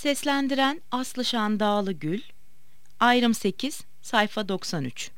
Seslendiren Aslı Şan Dağlıgül. Ayrım 8, sayfa 93.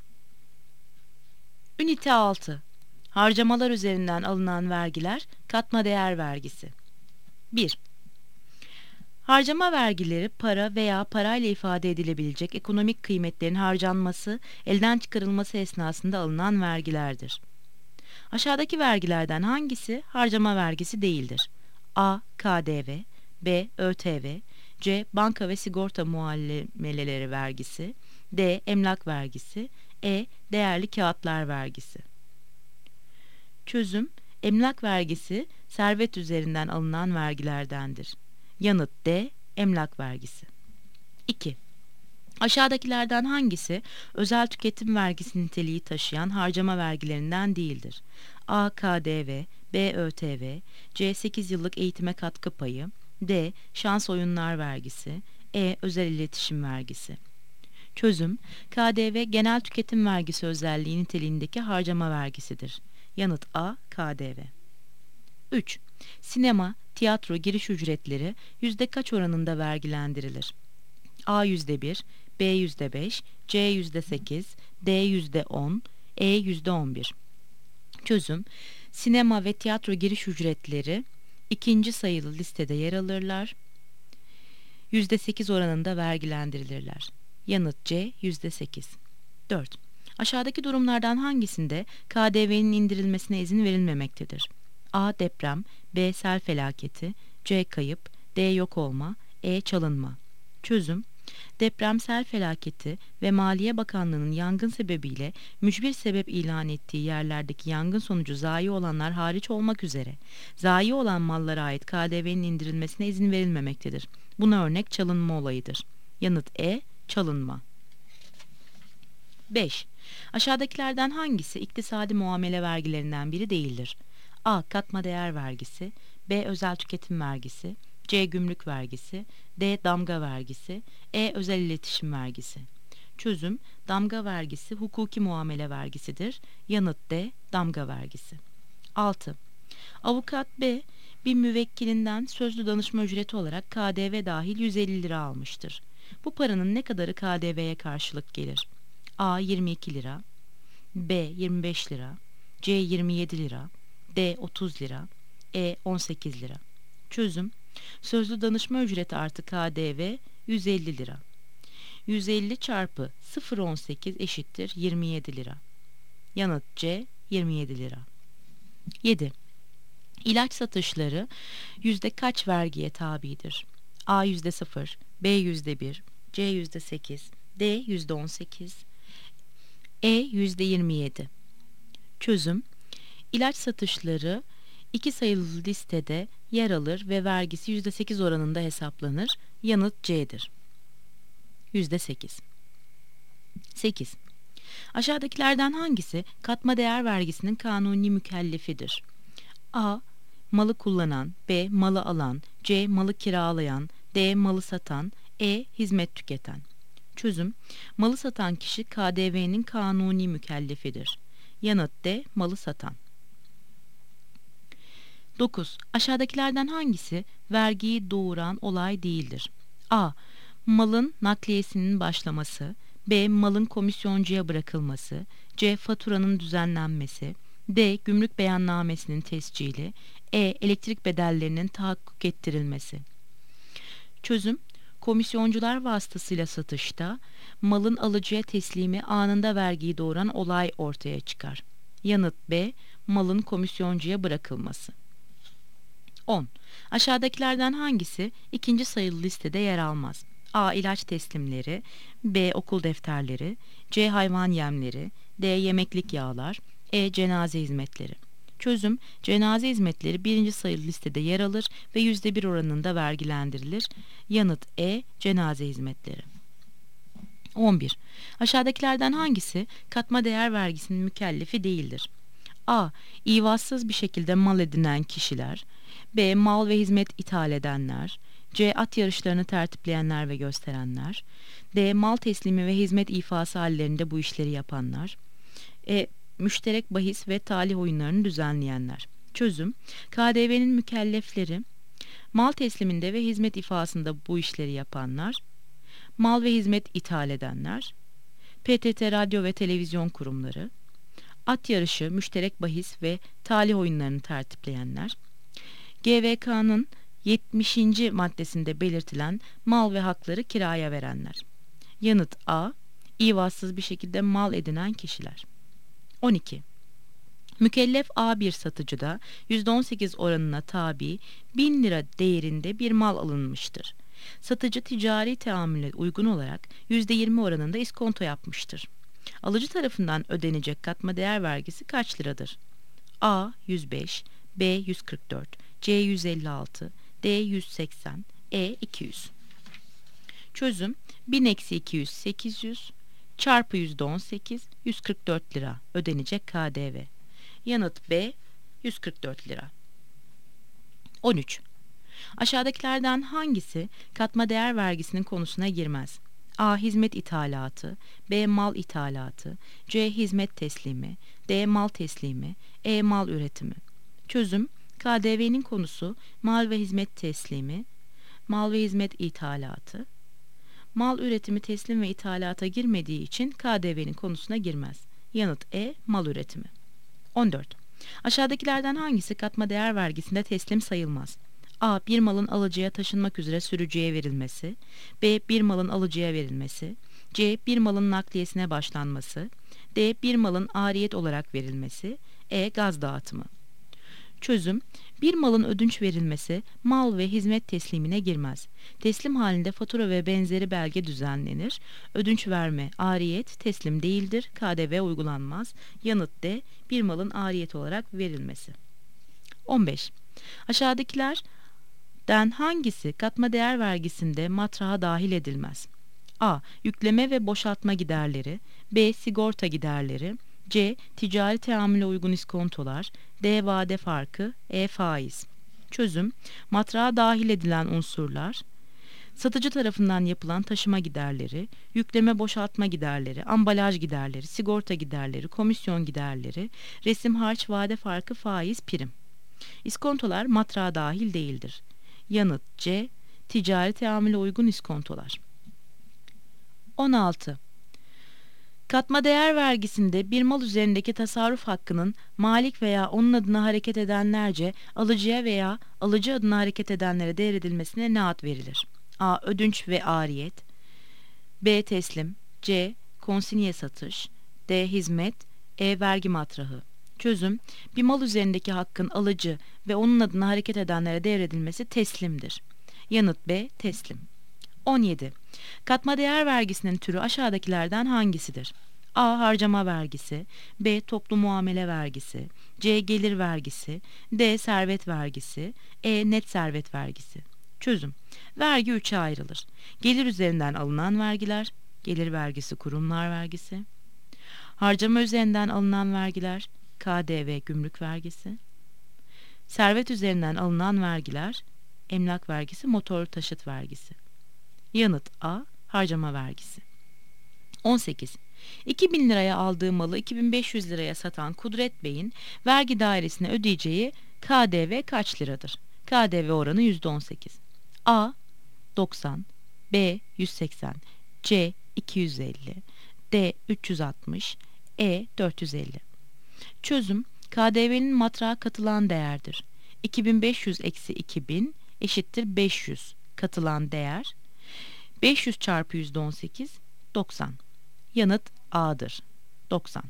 Ünite 6. Harcamalar üzerinden alınan vergiler, katma değer vergisi. 1. Harcama vergileri para veya parayla ifade edilebilecek ekonomik kıymetlerin harcanması, elden çıkarılması esnasında alınan vergilerdir. Aşağıdaki vergilerden hangisi harcama vergisi değildir? A. KDV, B. ÖTV, C. Banka ve sigorta muameleleri vergisi, D. Emlak vergisi, E. Değerli kağıtlar vergisi. Çözüm: emlak vergisi servet üzerinden alınan vergilerdendir. Yanıt D. Emlak vergisi. 2. Aşağıdakilerden hangisi özel tüketim vergisi niteliği taşıyan harcama vergilerinden değildir? A. KDV, B. ÖTV, C. 8 yıllık eğitime katkı payı, D. Şans oyunlar vergisi, E. Özel iletişim vergisi. Çözüm: KDV genel tüketim vergisi özelliği niteliğindeki harcama vergisidir. Yanıt A. KDV. 3. Sinema, tiyatro giriş ücretleri yüzde kaç oranında vergilendirilir? A %1, B %5, C %8, D %10, E %11. Çözüm: sinema ve tiyatro giriş ücretleri ikinci sayılı listede yer alırlar. %8 oranında vergilendirilirler. Yanıt C %8. 4. Aşağıdaki durumlardan hangisinde KDV'nin indirilmesine izin verilmemektedir? A. Deprem, B. Sel felaketi, C. Kayıp, D. Yok olma, E. Çalınma. Çözüm: deprem, sel felaketi ve Maliye Bakanlığı'nın yangın sebebiyle mücbir sebep ilan ettiği yerlerdeki yangın sonucu zayi olanlar hariç olmak üzere zayi olan mallara ait KDV'nin indirilmesine izin verilmemektedir. Buna örnek çalınma olayıdır. Yanıt E. Çalınma. 5. Aşağıdakilerden hangisi iktisadi muamele vergilerinden biri değildir? A. Katma değer vergisi, B. Özel tüketim vergisi, C. Gümrük vergisi, D. Damga vergisi, E. Özel iletişim vergisi. Çözüm: damga vergisi hukuki muamele vergisidir. Yanıt D. Damga vergisi. 6. Avukat B. bir müvekkilinden sözlü danışma ücreti olarak KDV dahil 150 lira almıştır. Bu paranın ne kadarı KDV'ye karşılık gelir? A. 22 lira, B. 25 lira, C. 27 lira, D. 30 lira, E. 18 lira. Çözüm: sözlü danışma ücreti artı KDV 150 lira. 150 çarpı 0,18 eşittir 27 lira. Yanıt C. 27 lira. 7. İlaç satışları yüzde kaç vergiye tabidir? A %0, B %1, C %8, D %18, E %27. Çözüm: İlaç satışları iki sayılı listede yer alır ve vergisi %8 oranında hesaplanır. Yanıt C'dir. %8. 8. Aşağıdakilerden hangisi katma değer vergisinin kanuni mükellefidir? A. Malı kullanan, B. Malı alan, C. Malı kiralayan, D. Malı satan, E. Hizmet tüketen. Çözüm: malı satan kişi KDV'nin kanuni mükellefidir. Yanıt D. Malı satan. 9. Aşağıdakilerden hangisi vergiyi doğuran olay değildir? A. Malın nakliyesinin başlaması, B. Malın komisyoncuya bırakılması, C. Faturanın düzenlenmesi, D. Gümrük beyannamesinin tescili, E. Elektrik bedellerinin tahakkuk ettirilmesi. Çözüm: komisyoncular vasıtasıyla satışta malın alıcıya teslimi anında vergiyi doğuran olay ortaya çıkar. Yanıt B. Malın komisyoncuya bırakılması. 10. Aşağıdakilerden hangisi ikinci sayılı listede yer almaz? A. İlaç teslimleri, B. Okul defterleri, C. Hayvan yemleri, D. Yemeklik yağlar, E. Cenaze hizmetleri. Çözüm: cenaze hizmetleri birinci sayılı listede yer alır ve %1 oranında vergilendirilir. Yanıt E. Cenaze hizmetleri. 11. Aşağıdakilerden hangisi katma değer vergisinin mükellefi değildir? A. İvazsız bir şekilde mal edinen kişiler, B. Mal ve hizmet ithal edenler, C. At yarışlarını tertipleyenler ve gösterenler, D. Mal teslimi ve hizmet ifası hallerinde bu işleri yapanlar, E. Müşterek bahis ve talih oyunlarını düzenleyenler. Çözüm: KDV'nin mükellefleri Mal tesliminde ve hizmet ifasında bu işleri yapanlar, mal ve hizmet ithal edenler, PTT radyo ve televizyon kurumları, at yarışı, müşterek bahis ve talih oyunlarını tertipleyenler, GVK'nın 70. maddesinde belirtilen mal ve hakları kiraya verenler. Yanıt A. İvazsız bir şekilde mal edinen kişiler. 12. Mükellef A1 satıcıda %18 oranına tabi 1000 lira değerinde bir mal alınmıştır. Satıcı ticari teamüle uygun olarak %20 oranında iskonto yapmıştır. Alıcı tarafından ödenecek katma değer vergisi kaç liradır? A 105, B 144, C 156, D 180, E 200. Çözüm 1000-200 800 çarpı %18 144 lira ödenecek KDV. Yanıt B 144 lira. 13. Aşağıdakilerden hangisi katma değer vergisinin konusuna girmez? A. Hizmet ithalatı, B. Mal ithalatı, C. Hizmet teslimi, D. Mal teslimi, E. Mal üretimi. Çözüm KDV'nin konusu mal ve hizmet teslimi, mal ve hizmet ithalatı. Mal üretimi teslim ve ithalata girmediği için KDV'nin konusuna girmez. Yanıt E. Mal üretimi. 14. Aşağıdakilerden hangisi katma değer vergisinde teslim sayılmaz? A. Bir malın alıcıya taşınmak üzere sürücüye verilmesi, B. Bir malın alıcıya verilmesi, C. Bir malın nakliyesine başlanması, D. Bir malın ariyet olarak verilmesi, E. Gaz dağıtımı. Çözüm bir malın ödünç verilmesi mal ve hizmet teslimine girmez. Teslim halinde fatura ve benzeri belge düzenlenir. Ödünç verme, ariyet, teslim değildir. KDV uygulanmaz. Yanıt D. Bir malın ariyet olarak verilmesi. 15. Aşağıdakilerden hangisi katma değer vergisinde matraha dahil edilmez? A. Yükleme ve boşaltma giderleri, B. Sigorta giderleri, C. Ticari teamüle uygun iskontolar, D. Vade farkı, E. Faiz. Çözüm matrağa dahil edilen unsurlar, satıcı tarafından yapılan taşıma giderleri, yükleme boşaltma giderleri, ambalaj giderleri, sigorta giderleri, komisyon giderleri, resim harç, vade farkı, faiz, prim. İskontolar matrağa dahil değildir. Yanıt C. Ticari teamüle uygun iskontolar. 16. Katma değer vergisinde bir mal üzerindeki tasarruf hakkının malik veya onun adına hareket edenlerce alıcıya veya alıcı adına hareket edenlere devredilmesine ne ad verilir? A. Ödünç ve ariyet, B. Teslim, C. Konsinye satış, D. Hizmet, E. Vergi matrahı. Çözüm bir mal üzerindeki hakkın alıcı ve onun adına hareket edenlere devredilmesi teslimdir. Yanıt B. Teslim. 17. Katma değer vergisinin türü aşağıdakilerden hangisidir? A. Harcama vergisi, B. Toplu muamele vergisi, C. Gelir vergisi, D. Servet vergisi, E. Net servet vergisi. Çözüm vergi 3'e ayrılır. Gelir üzerinden alınan vergiler, gelir vergisi, kurumlar vergisi. Harcama üzerinden alınan vergiler, KDV, gümrük vergisi. Servet üzerinden alınan vergiler, emlak vergisi, motorlu taşıt vergisi. Yanıt A. Harcama vergisi. 18. 2000 liraya aldığı malı 2500 liraya satan Kudret Bey'in vergi dairesine ödeyeceği KDV kaç liradır? KDV oranı %18. A. 90, B. 180, C. 250, D. 360, E. 450. Çözüm KDV'nin matrağa katılan değerdir. 2500 eksi 2000 eşittir 500 katılan değer. 500 çarpı %18 90. Yanıt A'dır. 90.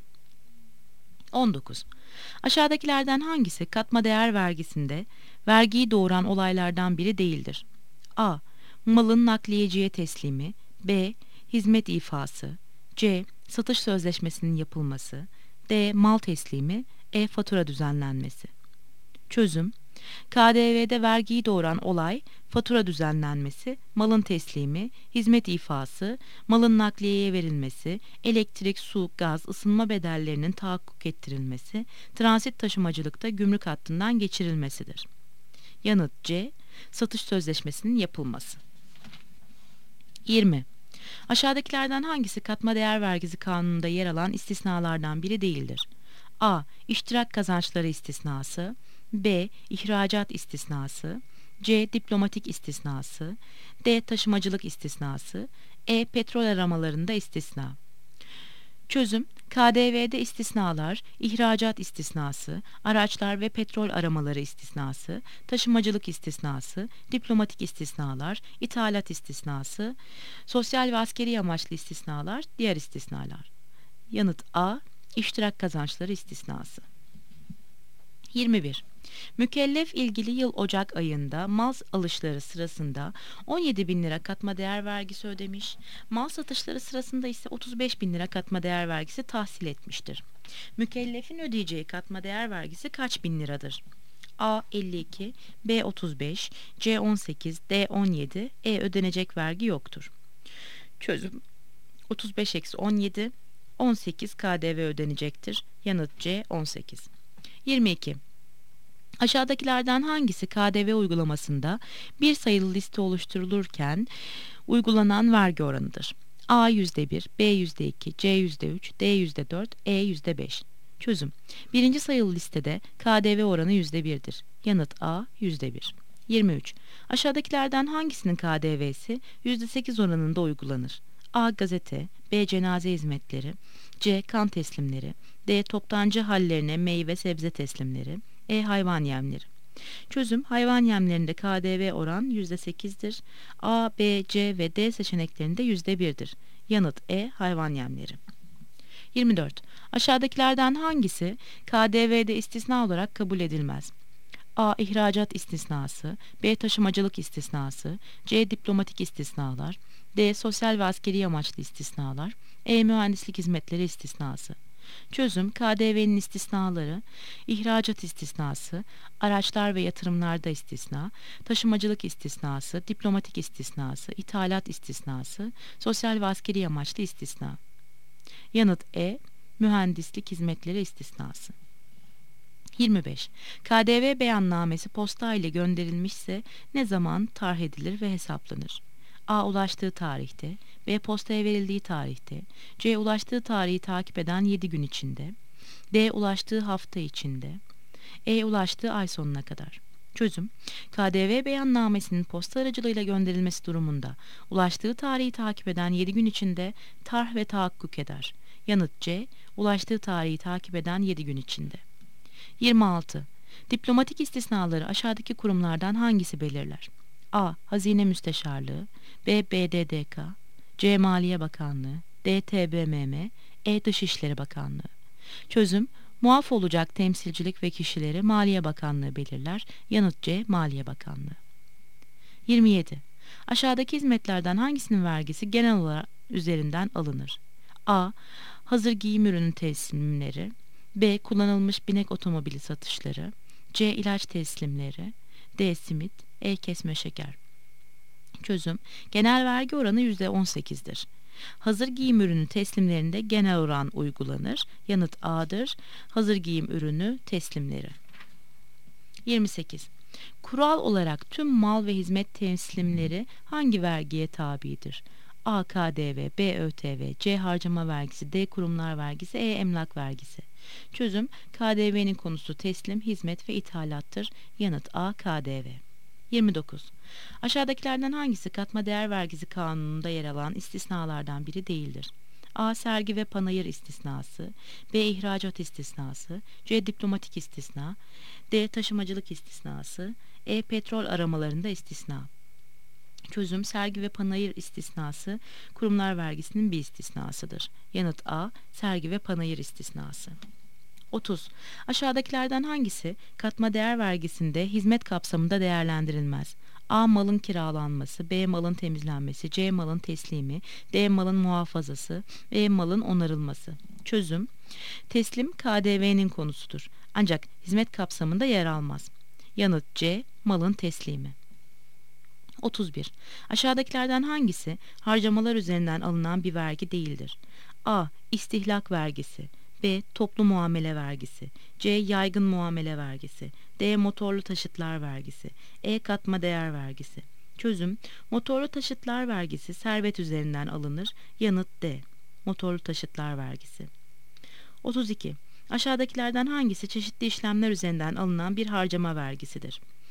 19. Aşağıdakilerden hangisi katma değer vergisinde vergiyi doğuran olaylardan biri değildir? A. Malın nakliyeciye teslimi, B. Hizmet ifası, C. Satış sözleşmesinin yapılması, D. Mal teslimi, E. Fatura düzenlenmesi. Çözüm KDV'de vergiyi doğuran olay, fatura düzenlenmesi, malın teslimi, hizmet ifası, malın nakliyeye verilmesi, elektrik, su, gaz, ısınma bedellerinin tahakkuk ettirilmesi, transit taşımacılıkta gümrük hattından geçirilmesidir. Yanıt C. Satış sözleşmesinin yapılması. 20. Aşağıdakilerden hangisi katma değer vergisi kanununda yer alan istisnalardan biri değildir? A. İştirak kazançları istisnası, B. İhracat istisnası, C. Diplomatik istisnası, D. Taşımacılık istisnası, E. Petrol aramalarında istisna. Çözüm: KDV'de istisnalar, ihracat istisnası, araçlar ve petrol aramaları istisnası, taşımacılık istisnası, diplomatik istisnalar, ithalat istisnası, sosyal ve askeri amaçlı istisnalar, diğer istisnalar. Yanıt A. İştirak kazançları istisnası. 21. Mükellef ilgili yıl Ocak ayında mal alışları sırasında 17 bin lira katma değer vergisi ödemiş, mal satışları sırasında ise 35 bin lira katma değer vergisi tahsil etmiştir. Mükellefin ödeyeceği katma değer vergisi kaç bin liradır? A 52, B 35, C 18, D 17, E ödenecek vergi yoktur. Çözüm: 35 eksi 17, 18 KDV ödenecektir. Yanıt C 18. 22. Aşağıdakilerden hangisi KDV uygulamasında bir sayılı liste oluşturulurken uygulanan vergi oranıdır? A %1, B %2, C %3, D %4, E %5. Çözüm: birinci sayılı listede KDV oranı %1'dir. Yanıt A %1. 23. Aşağıdakilerden hangisinin KDV'si %8 oranında uygulanır? A. Gazete, B. Cenaze hizmetleri, C. Kan teslimleri, D. Toptancı hallerine meyve sebze teslimleri, E. Hayvan yemleri. Çözüm: hayvan yemlerinde KDV oran %8'dir. A, B, C ve D seçeneklerinde %1'dir. Yanıt E. Hayvan yemleri. 24. Aşağıdakilerden hangisi KDV'de istisna olarak kabul edilmez? A. İhracat istisnası, B. Taşımacılık istisnası, C. Diplomatik istisnalar, D. Sosyal ve askeri amaçlı istisnalar, E. Mühendislik hizmetleri istisnası. Çözüm: KDV'nin istisnaları, ihracat istisnası, araçlar ve yatırımlarda istisna, taşımacılık istisnası, diplomatik istisnası, ithalat istisnası, sosyal ve askeri amaçlı istisna. Yanıt E. Mühendislik hizmetleri istisnası. 25. KDV beyannamesi posta ile gönderilmişse ne zaman tarh edilir ve hesaplanır? A. Ulaştığı tarihte, B. Postaya verildiği tarihte, C. Ulaştığı tarihi takip eden 7 gün içinde, D. Ulaştığı hafta içinde, E. Ulaştığı ay sonuna kadar. Çözüm: KDV beyannamesinin posta aracılığıyla gönderilmesi durumunda ulaştığı tarihi takip eden 7 gün içinde tarh ve tahakkuk eder. Yanıt C. Ulaştığı tarihi takip eden 7 gün içinde. 26. Diplomatik istisnaları aşağıdaki kurumlardan hangisi belirler? A. Hazine Müsteşarlığı, B. BDDK, C. Maliye Bakanlığı, D. TBMM, E. Dışişleri Bakanlığı. Çözüm: muaf olacak temsilcilik ve kişileri Maliye Bakanlığı belirler. Yanıt C. Maliye Bakanlığı. 27. Aşağıdaki hizmetlerden hangisinin vergisi genel olarak üzerinden alınır? A. Hazır giyim ürünü teslimleri, B. Kullanılmış binek otomobili satışları, C. İlaç teslimleri, D. Simit, E. Kesme şeker. Çözüm: genel vergi oranı %18'dir. Hazır giyim ürünü teslimlerinde genel oran uygulanır. Yanıt A'dır. Hazır giyim ürünü teslimleri. 28. Kural olarak tüm mal ve hizmet teslimleri hangi vergiye tabidir? A. KDV, B. ÖTV, C. Harcama vergisi, D. Kurumlar vergisi, E. Emlak vergisi. Çözüm: KDV'nin konusu teslim, hizmet ve ithalattır. Yanıt A. KDV. 29. Aşağıdakilerden hangisi katma değer vergisi kanununda yer alan istisnalardan biri değildir? A. Sergi ve panayır istisnası, B. İhracat istisnası, C. Diplomatik istisna, D. Taşımacılık istisnası, E. Petrol aramalarında istisna. Çözüm: sergi ve panayır istisnası kurumlar vergisinin bir istisnasıdır. Yanıt A. Sergi ve panayır istisnası. 30. Aşağıdakilerden hangisi katma değer vergisinde hizmet kapsamında değerlendirilmez? A. Malın kiralanması, B. Malın temizlenmesi, C. Malın teslimi, D. Malın muhafazası, E. Malın onarılması. Çözüm: teslim KDV'nin konusudur. Ancak hizmet kapsamında yer almaz. Yanıt C. Malın teslimi. 31. Aşağıdakilerden hangisi harcamalar üzerinden alınan bir vergi değildir? A. İstihlak vergisi, B. Toplu muamele vergisi, C. Yaygın muamele vergisi, D. Motorlu taşıtlar vergisi, E. Katma değer vergisi. Çözüm: motorlu taşıtlar vergisi servet üzerinden alınır. Yanıt D. Motorlu taşıtlar vergisi. 32. Aşağıdakilerden hangisi çeşitli işlemler üzerinden alınan bir harcama vergisidir?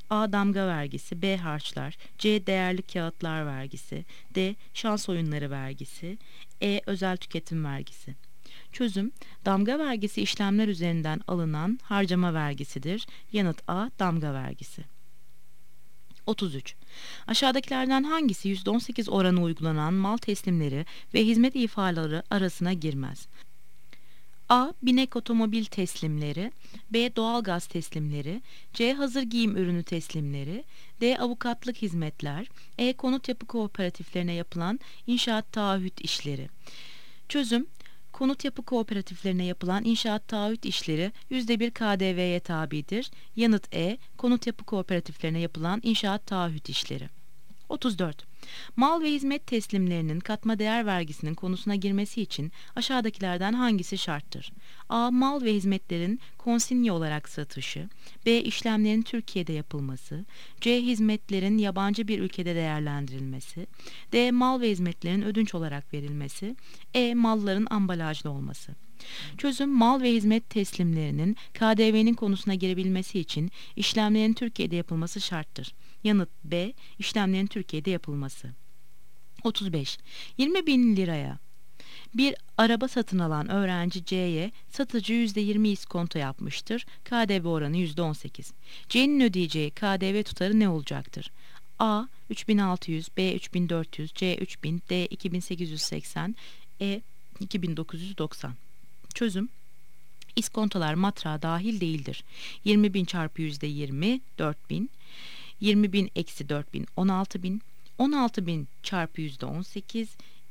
A. Damga vergisi, B. Harçlar, C. Değerli kağıtlar vergisi, D. Şans oyunları vergisi, E. Özel tüketim vergisi. Çözüm: damga vergisi işlemler üzerinden alınan harcama vergisidir. Yanıt A. Damga vergisi. 33. Aşağıdakilerden hangisi %18 oranı uygulanan mal teslimleri ve hizmet ifaları arasına girmez? A. Binek otomobil teslimleri, B. Doğalgaz teslimleri, C. Hazır giyim ürünü teslimleri, D. Avukatlık hizmetler, E. Konut yapı kooperatiflerine yapılan inşaat taahhüt işleri. Çözüm: konut yapı kooperatiflerine yapılan inşaat taahhüt işleri %1 KDV'ye tabidir. Yanıt E. Konut yapı kooperatiflerine yapılan inşaat taahhüt işleri. 34. Mal ve hizmet teslimlerinin katma değer vergisinin konusuna girmesi için aşağıdakilerden hangisi şarttır? A. Mal ve hizmetlerin konsinye olarak satışı, B. İşlemlerin Türkiye'de yapılması, C. Hizmetlerin yabancı bir ülkede değerlendirilmesi, D. Mal ve hizmetlerin ödünç olarak verilmesi, E. Malların ambalajlı olması. Çözüm: mal ve hizmet teslimlerinin KDV'nin konusuna girebilmesi için işlemlerin Türkiye'de yapılması şarttır. Yanıt B. İşlemlerin Türkiye'de yapılması. 35. 20 bin liraya bir araba satın alan öğrenci C'ye satıcı %20 iskonto yapmıştır. KDV oranı %18. C'nin ödeyeceği KDV tutarı ne olacaktır? A. 3600, B. 3400, C. 3000, D. 2880, E. 2990. Çözüm: İskontolar matrağa dahil değildir. 20.000 çarpı %20 4.000, 20.000 eksi 4.000 16.000, 16.000 çarpı %18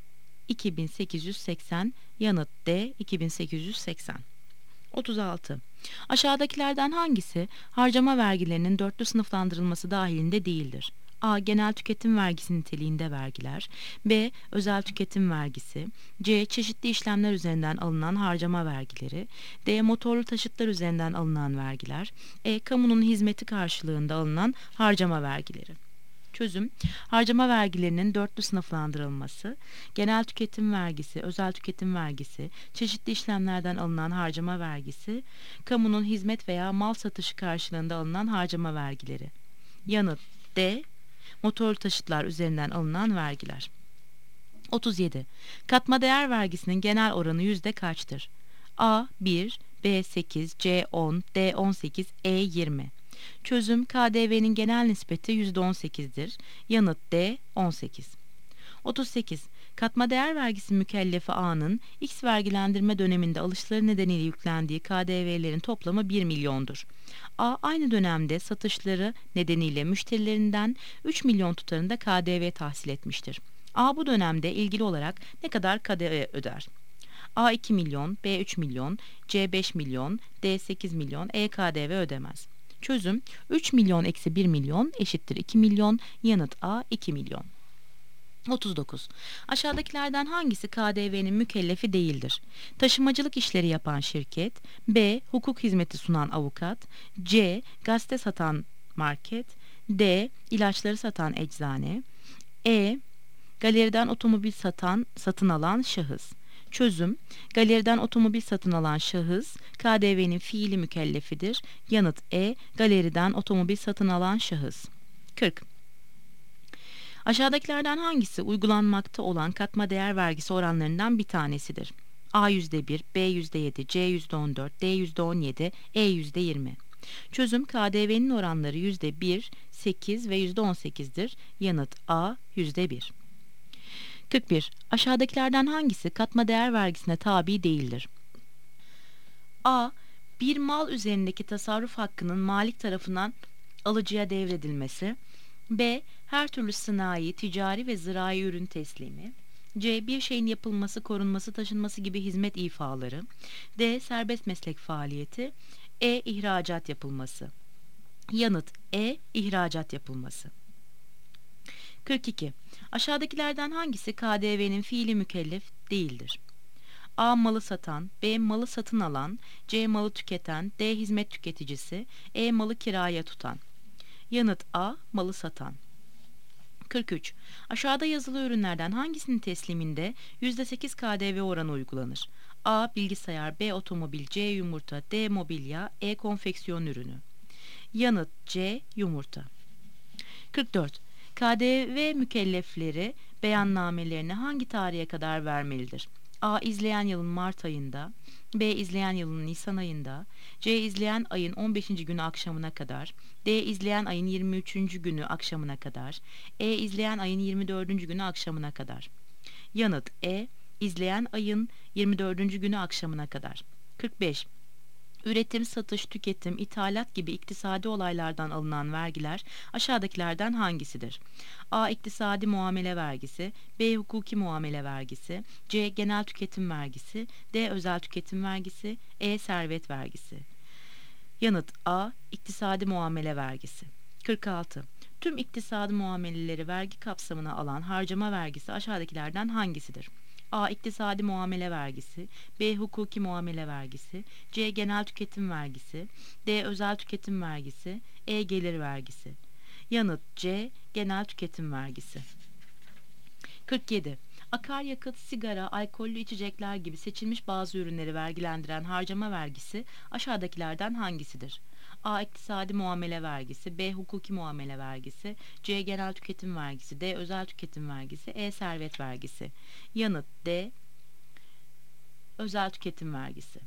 2880. Yanıt D. 2880. 36. Aşağıdakilerden hangisi harcama vergilerinin dörtlü sınıflandırılması dahilinde değildir? A. Genel tüketim vergisi niteliğinde vergiler, B. Özel tüketim vergisi, C. Çeşitli işlemler üzerinden alınan harcama vergileri, D. Motorlu taşıtlar üzerinden alınan vergiler, E. Kamunun hizmeti karşılığında alınan harcama vergileri. Çözüm: harcama vergilerinin dörtlü sınıflandırılması, genel tüketim vergisi, özel tüketim vergisi, çeşitli işlemlerden alınan harcama vergisi, kamunun hizmet veya mal satışı karşılığında alınan harcama vergileri. Yanıt D. Motorlu taşıtlar üzerinden alınan vergiler. 37. Katma değer vergisinin genel oranı yüzde kaçtır? A. 1, B. 8, C. 10, D. 18, E. 20. Çözüm: KDV'nin genel nispeti %18'dir. Yanıt D. 18. 38. Katma değer vergisi mükellefi A'nın X vergilendirme döneminde alışları nedeniyle yüklendiği KDV'lerin toplamı 1 milyondur. A. Aynı dönemde satışları nedeniyle müşterilerinden 3 milyon tutarında KDV tahsil etmiştir. A. Bu dönemde ilgili olarak ne kadar KDV öder? A. 2 milyon, B. 3 milyon, C. 5 milyon, D. 8 milyon, E. KDV ödemez. Çözüm: 3 milyon eksi 1 milyon eşittir 2 milyon. Yanıt A. 2 milyon. 39. Aşağıdakilerden hangisi KDV'nin mükellefi değildir? Taşımacılık işleri yapan şirket, B. Hukuk hizmeti sunan avukat, C. Gazete satan market, D. İlaçları satan eczane, E. Galeriden otomobil satın alan şahıs. Çözüm: galeriden otomobil satın alan şahıs KDV'nin fiili mükellefidir. Yanıt E. Galeriden otomobil satın alan şahıs. 40. Aşağıdakilerden hangisi uygulanmakta olan katma değer vergisi oranlarından bir tanesidir? A %1, B %7, C %14, D %17, E %20. Çözüm: KDV'nin oranları %1, 8 ve %18'dir. Yanıt A. %1. 41. Aşağıdakilerden hangisi katma değer vergisine tabi değildir? A. Bir mal üzerindeki tasarruf hakkının malik tarafından alıcıya devredilmesi, B. Her türlü sanayi, ticari ve zirai ürün teslimi, C. Bir şeyin yapılması, korunması, taşınması gibi hizmet ifaları, D. Serbest meslek faaliyeti, E. İhracat yapılması. Yanıt E. İhracat yapılması. 42. Aşağıdakilerden hangisi KDV'nin fiili mükellef değildir? A. Malı satan, B. Malı satın alan, C. Malı tüketen, D. Hizmet tüketicisi, E. Malı kiraya tutan. Yanıt A. Malı satan. 43. Aşağıda yazılı ürünlerden hangisinin tesliminde %8 KDV oranı uygulanır? A. Bilgisayar, B. Otomobil, C. Yumurta, D. Mobilya, E. Konfeksiyon ürünü. Yanıt C. Yumurta. 44. KDV mükellefleri beyannamelerine hangi tarihe kadar vermelidir? A. İzleyen yılın Mart ayında, B. İzleyen yılın Nisan ayında, C. İzleyen ayın 15. günü akşamına kadar, D. İzleyen ayın 23. günü akşamına kadar, E. İzleyen ayın 24. günü akşamına kadar. Yanıt E. İzleyen ayın 24. günü akşamına kadar. 45. Üretim, satış, tüketim, ithalat gibi iktisadi olaylardan alınan vergiler aşağıdakilerden hangisidir? A. İktisadi muamele vergisi, B. Hukuki muamele vergisi, C. Genel tüketim vergisi, D. Özel tüketim vergisi, E. Servet vergisi. Yanıt A. İktisadi muamele vergisi. 46. Tüm iktisadi muameleleri vergi kapsamına alan harcama vergisi aşağıdakilerden hangisidir? A. İktisadi muamele vergisi, B. Hukuki muamele vergisi, C. Genel tüketim vergisi, D. Özel tüketim vergisi, E. Gelir vergisi. Yanıt C. Genel tüketim vergisi. 47. Akaryakıt, sigara, alkollü içecekler gibi seçilmiş bazı ürünleri vergilendiren harcama vergisi aşağıdakilerden hangisidir? A. İktisadi muamele vergisi, B. Hukuki muamele vergisi, C. Genel tüketim vergisi, D. Özel tüketim vergisi, E. Servet vergisi. Yanıt D. Özel tüketim vergisi.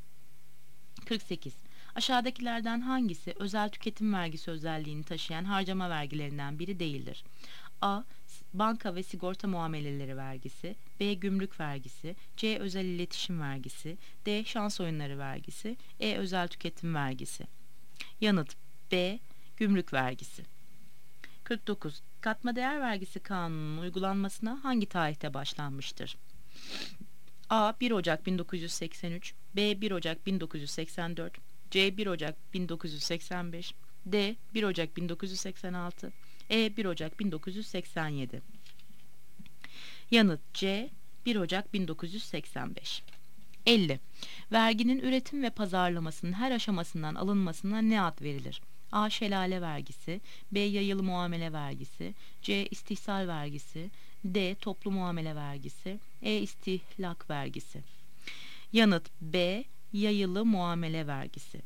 48. Aşağıdakilerden hangisi özel tüketim vergisi özelliğini taşıyan harcama vergilerinden biri değildir? A. Banka ve sigorta muameleleri vergisi, B. Gümrük vergisi, C. Özel iletişim vergisi, D. Şans oyunları vergisi, E. Özel tüketim vergisi. Yanıt B. Gümrük vergisi. 49. Katma değer vergisi kanununun uygulanmasına hangi tarihte başlanmıştır? A. 1 Ocak 1983, B. 1 Ocak 1984, C. 1 Ocak 1985, D. 1 Ocak 1986, E. 1 Ocak 1987. Yanıt C. 1 Ocak 1985. 50. Verginin üretim ve pazarlamasının her aşamasından alınmasına ne ad verilir? A. Şelale vergisi, B. Yayılı muamele vergisi, C. İstihsal vergisi, D. Toplu muamele vergisi, E. İstihlak vergisi. Yanıt B. Yayılı muamele vergisi.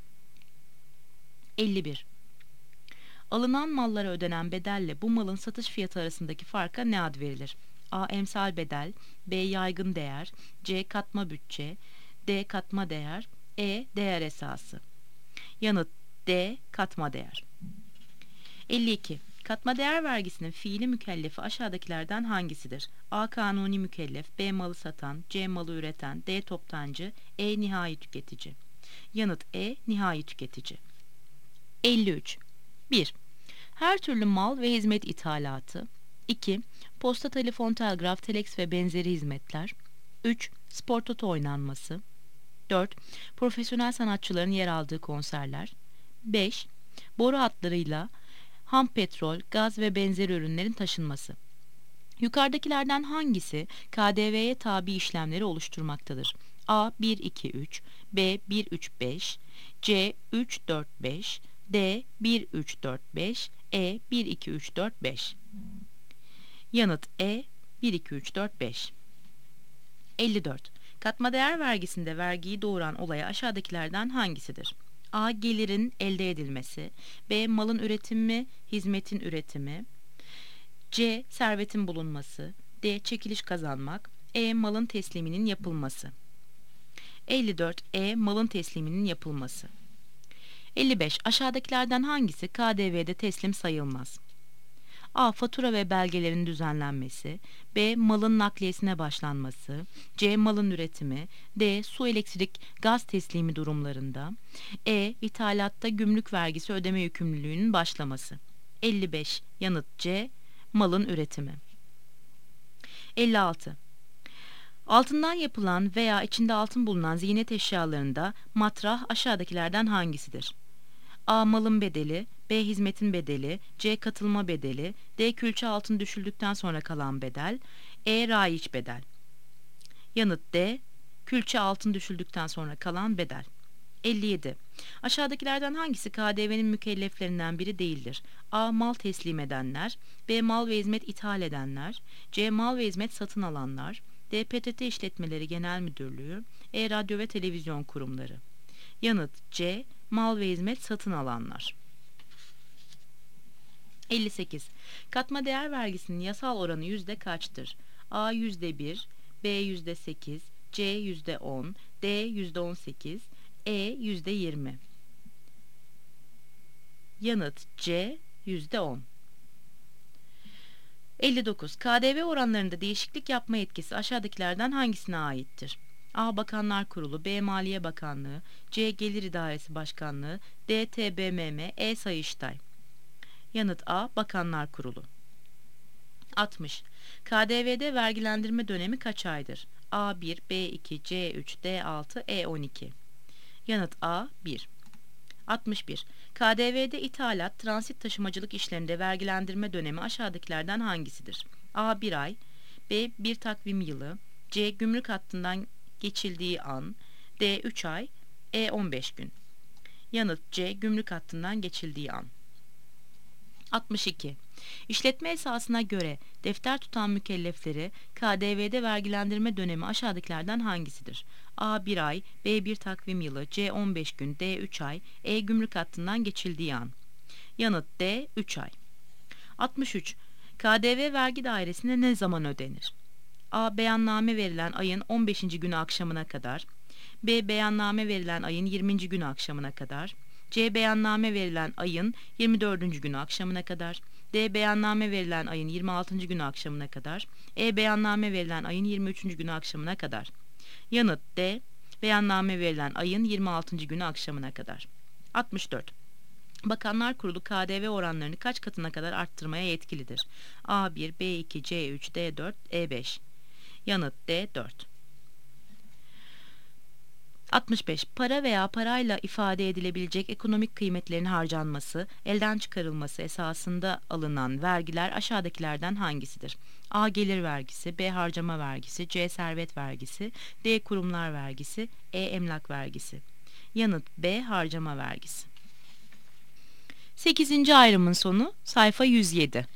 51. Alınan mallara ödenen bedelle bu malın satış fiyatı arasındaki farka ne ad verilir? A. Emsal bedel, B. Yaygın değer, C. Katma bütçe, D. Katma değer, E. Değer esası. Yanıt D. Katma değer. 52. Katma değer vergisinin fiili mükellefi aşağıdakilerden hangisidir? A. Kanuni mükellef, B. Malı satan, C. Malı üreten, D. Toptancı, E. Nihai tüketici. Yanıt E. Nihai tüketici. 53. 1. Her türlü mal ve hizmet ithalatı. 2. Posta, telefon, telgraf, teleks ve benzeri hizmetler. 3. Spor toto oynanması. 4. Profesyonel sanatçıların yer aldığı konserler. 5. Boru hatlarıyla ham petrol, gaz ve benzeri ürünlerin taşınması. Yukarıdakilerden hangisi KDV'ye tabi işlemleri oluşturmaktadır? A. 1, 2, 3, B. 1, 3, 5, C. 3, 4, 5, D. 1, 3, 4, 5, E. 1, 2, 3, 4, 5. Yanıt E. 1, 2, 3, 4, 5. 54. Katma değer vergisinde vergiyi doğuran olaya aşağıdakilerden hangisidir? A. Gelirin elde edilmesi, B. Malın üretimi, hizmetin üretimi, C. Servetin bulunması, D. Çekiliş kazanmak, E. Malın tesliminin yapılması. 54. E. Malın tesliminin yapılması. 55. Aşağıdakilerden hangisi KDV'de teslim sayılmaz? A. Fatura ve belgelerin düzenlenmesi, B. Malın nakliyesine başlanması, C. Malın üretimi, D. Su, elektrik, gaz teslimi durumlarında, E. İthalatta gümrük vergisi ödeme yükümlülüğünün başlaması. 55. Yanıt C. Malın üretimi. 56. Altından yapılan veya içinde altın bulunan ziynet eşyalarında matrah aşağıdakilerden hangisidir? A. Malın bedeli, B. Hizmetin bedeli, C. Katılma bedeli, D. Külçe altın düşüldükten sonra kalan bedel, E. Raiç bedel. Yanıt D. Külçe altın düşüldükten sonra kalan bedel. 57. Aşağıdakilerden hangisi KDV'nin mükelleflerinden biri değildir? A. Mal teslim edenler, B. Mal ve hizmet ithal edenler, C. Mal ve hizmet satın alanlar, D. PTT İşletmeleri Genel Müdürlüğü, E. Radyo ve televizyon kurumları. Yanıt C. Mal ve hizmet satın alanlar. 58. Katma değer vergisinin yasal oranı yüzde kaçtır? A %1, B %8, C %10, D %18, E %20. Yanıt C %10. 59. KDV oranlarında değişiklik yapma yetkisi aşağıdakilerden hangisine aittir? A. Bakanlar Kurulu, B. Maliye Bakanlığı, C. Gelir İdaresi Başkanlığı, D. TBMM, E. Sayıştay. Yanıt A. Bakanlar Kurulu. 60. KDV'de vergilendirme dönemi kaç aydır? A1, B2, C3, D6, E12. Yanıt A. 1. 61. KDV'de ithalat, transit taşımacılık işlerinde vergilendirme dönemi aşağıdakilerden hangisidir? A. 1 ay, B. 1 takvim yılı, C. Gümrük hattından geçildiği an, D. 3 ay, E. 15 gün. Yanıt C. Gümrük hattından geçildiği an. 62. İşletme esasına göre defter tutan mükellefleri KDV'de vergilendirme dönemi aşağıdakilerden hangisidir? A. 1 ay, B. 1 takvim yılı, C. 15 gün, D. 3 ay, E. Gümrük hattından geçildiği an. Yanıt D. 3 ay. 63. KDV vergi dairesine ne zaman ödenir? A. Beyanname verilen ayın 15. günü akşamına kadar, B. Beyanname verilen ayın 20. günü akşamına kadar, C. Beyanname verilen ayın 24. günü akşamına kadar, D. Beyanname verilen ayın 26. günü akşamına kadar, E. Beyanname verilen ayın 23. günü akşamına kadar. Yanıt D. Beyanname verilen ayın 26. günü akşamına kadar. 64. Bakanlar Kurulu KDV oranlarını kaç katına kadar arttırmaya yetkilidir? A1, B2, C3, D4, E5. Yanıt D. 4. 65. Para veya parayla ifade edilebilecek ekonomik kıymetlerin harcanması, elden çıkarılması esasında alınan vergiler aşağıdakilerden hangisidir? A. Gelir vergisi, B. Harcama vergisi, C. Servet vergisi, D. Kurumlar vergisi, E. Emlak vergisi. Yanıt B. Harcama vergisi. 8. ayrımın sonu sayfa 107.